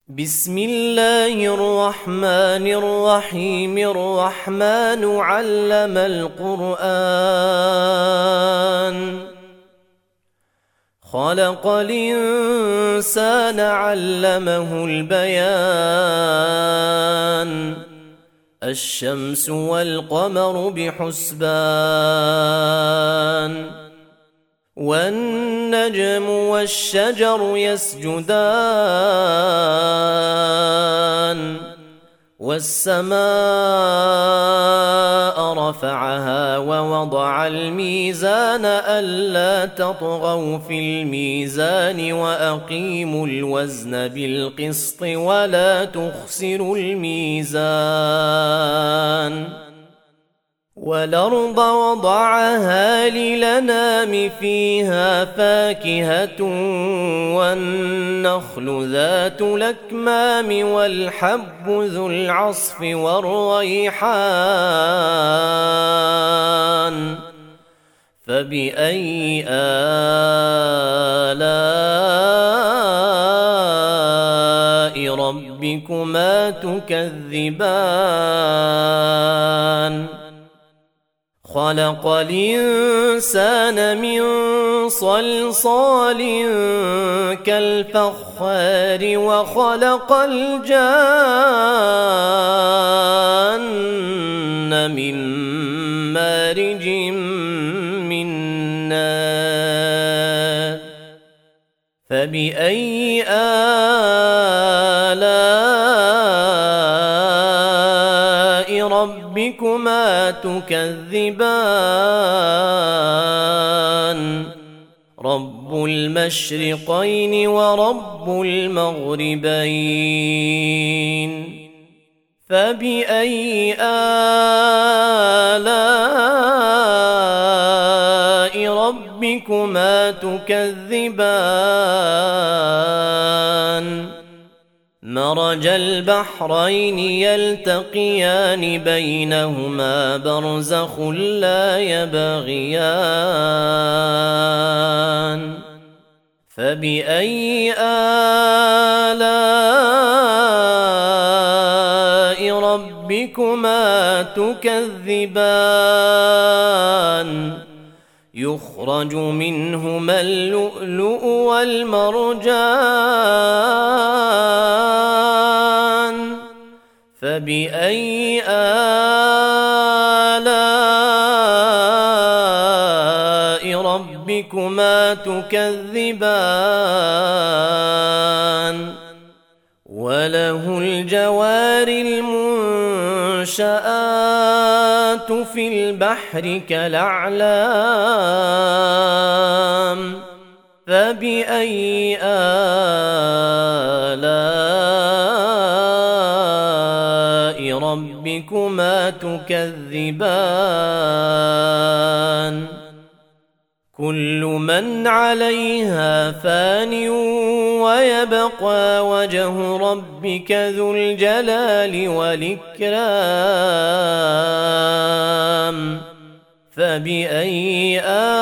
بسم الله الرحمن الرحيم. الرحمن علم القرآن، خلق الإنسان علمه البيان. الشمس والقمر بحسبان، والنجم والشجر يسجدان. والسماء رفعها ووضع الميزان ألا تطغوا في الميزان وأقيموا الوزن بالقسط ولا تخسروا الميزان. والأرض وضعها للأنام فيها فاكهة والنخل ذات الأكمام والحب ذو العصف والريحان. فبأي آلاء ربكما تكذبان؟ خلق الإنسان من صلصال كالفخار وخلق الجان من مارج من نار. فبأي آلاء ربكما تكذبان؟ رب المشرقين ورب المغربين. فبأي آلاء ربكما تكذبان؟ مرج البحرين يلتقيان بينهما برزخ لا يبغيان. فبأي آلاء ربكما تكذبان؟ يخرج منهما اللؤلؤ والمرجان. فبأي آلاء ربكما تكذبان؟ وله الجوار المنشآت في البحر كالأعلام. فبأي آلاء ربكما تكذبان؟ كل من عليها فان ويبقى وجه ربك ذو الجلال والإكرام. فبأي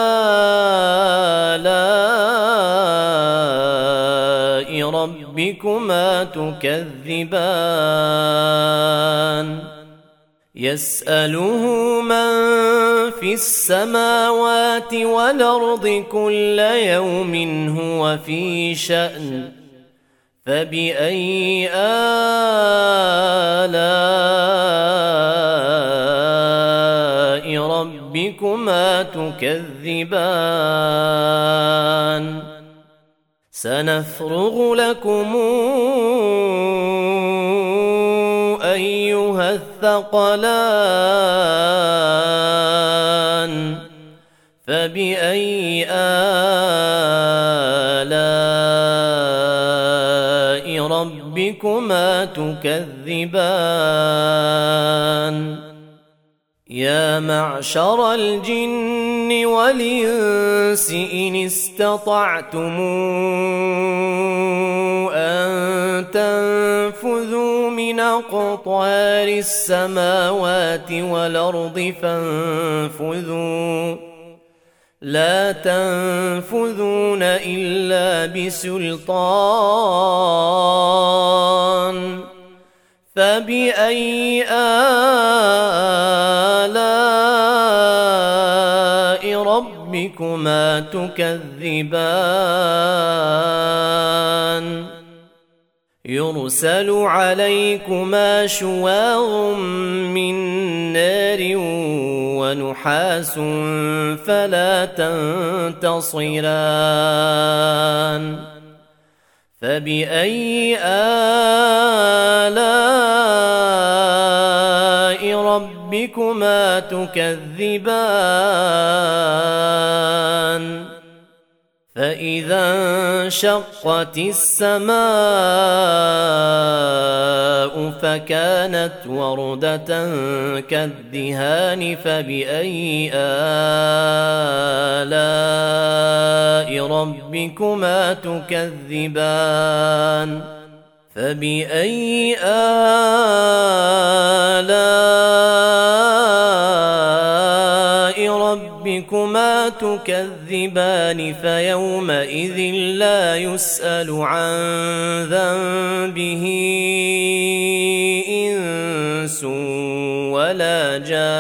آلاء ربكما تكذبان؟ يسأله من في السماوات والأرض كل يوم هو في شأن. فبأي آلاء ربكما تكذبان؟ سنفرغ لكم أيها الثقلان. فبأي آلاء ربكما تكذبان؟ يا معشر الجن والإنس إن استطعتم أن تنفذوا من أقطار السماوات والأرض فانفذوا، لا تنفذون إلا بسلطان. فبأي آلاء ربكما تكذبان يرسل عليكما شواظ من نار ونحاس فلا تنتصران فبأي آلاء ربكما تكذبان فإذا انشقت السماء فكانت وردة كالدهان فبأي آلاء ربكما تكذبان فبأي آلاء ربكما تكذبان فيومئذ لا يسأل عن ذنبه إنس ولا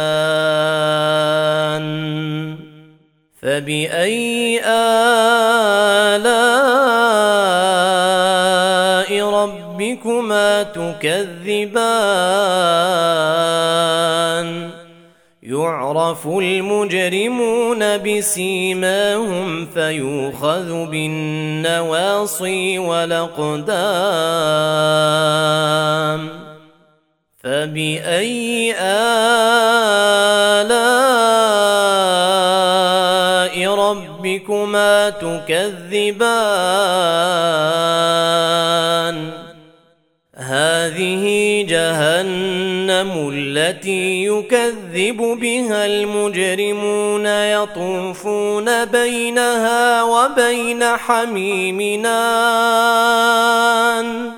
جان فبأي آلاء ربكما تكذبان يعرف المجرمون بسيماهم فيؤخذ بالنواصي والأقدام فبأي آلاء ربكما تكذبان هذه جهنم التي يكذب بها المجرمون يطوفون بينها وبين حميم آن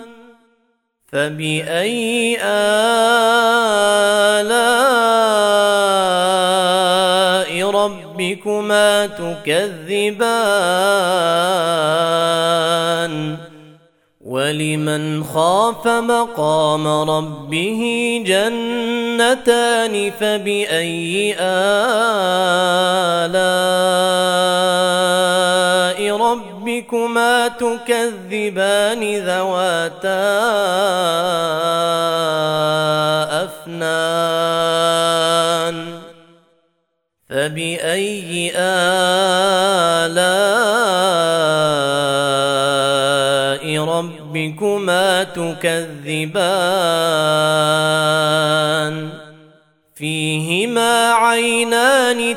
فبأي آلاء ربكما تكذبان ولمن خاف مقام ربه جنتان فبأي آلاء ربكما تكذبان ذواتا أفنان فبأي آلاء ربكما تكذبان فيهما عينان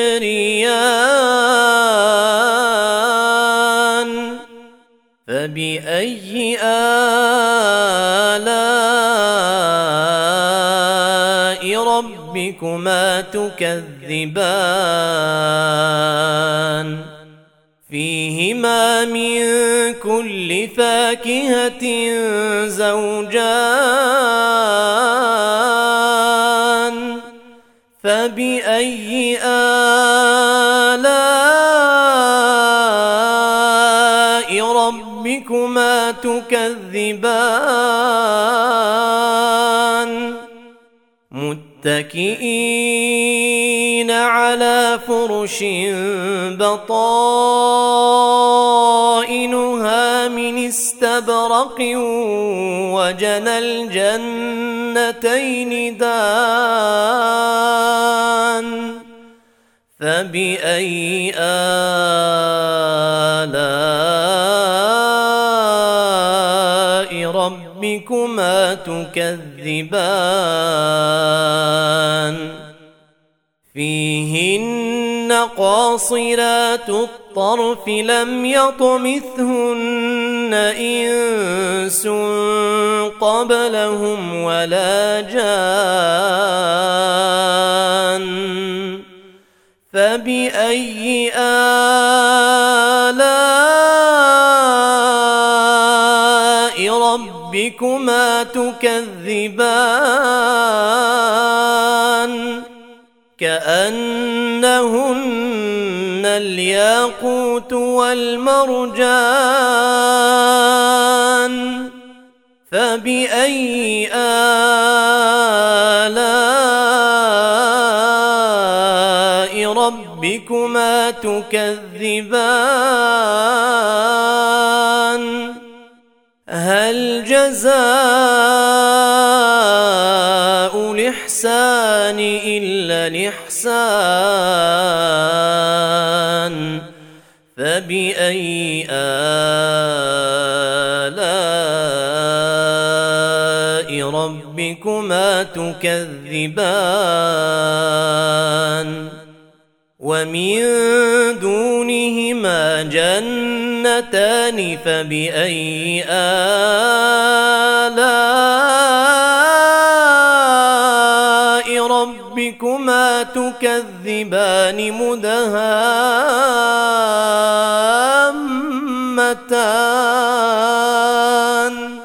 تجريان فبأي آلاء ربكما تكذبان فيهما من كل فاكهة زوجان فبأي آلاء ربكما تكذبان متكئين على فرش بطائنها من استبرق وجنى الجنتين دان فبأي آلاء ربكما تكذبان فيهن قاصرات الطرف لم يطمثهن إنس قبلهم ولا جان فبأي آلاء ربكما تكذبان كأنهن الياقوت والمرجان فبأي آلاء ربكما تكذبان هل جزاء الإحسان إلا الإحسان فبأي آلاء ربكما تكذبان ومن دونهما جنتان فبأي آلاء ربكما تكذبان مدهامتان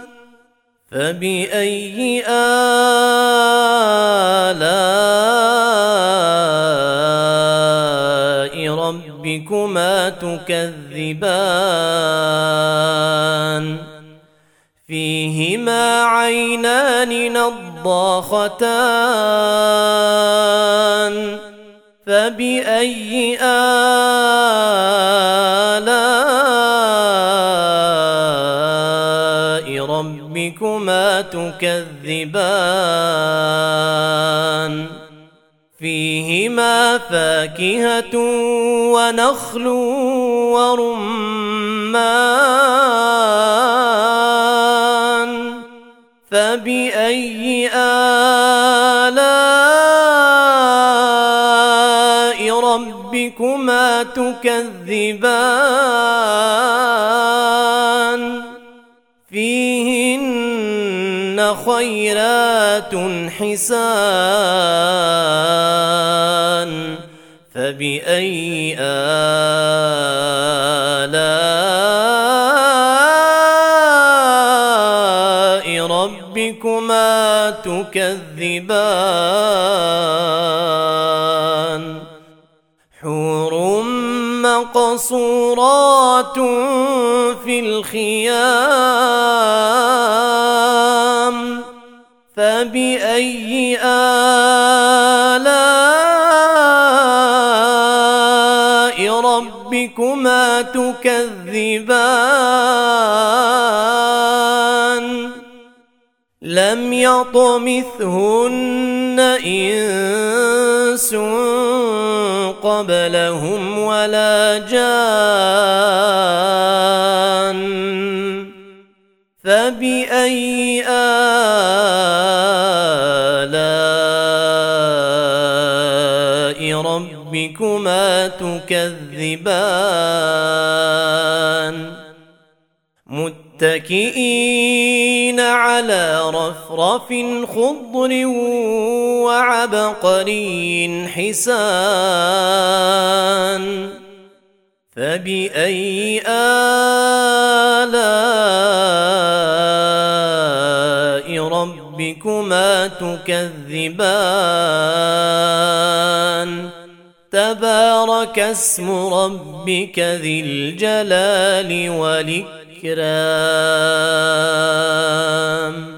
فبأي آلاء ربكما تكذبان فيهما عينان نضاختان فبأي آلاء ربكما تكذبان فيهما فاكهة ونخل ورمان فبأي آلاء ربكما تكذبان فيهن خيرات حسان فبأي آلاء ربكما تكذبان حور مقصورات في الخيام فبأي آلاء ربكما تكذبان لم يطمثهن إنس قبلهم ولا جان فبأي آلاء ربكما تكذبان متكئين على رفرف خضر وعبقري حسان فبأي آلاء ربكما تكذبان تبارك اسم ربك ذي الجلال والإكرام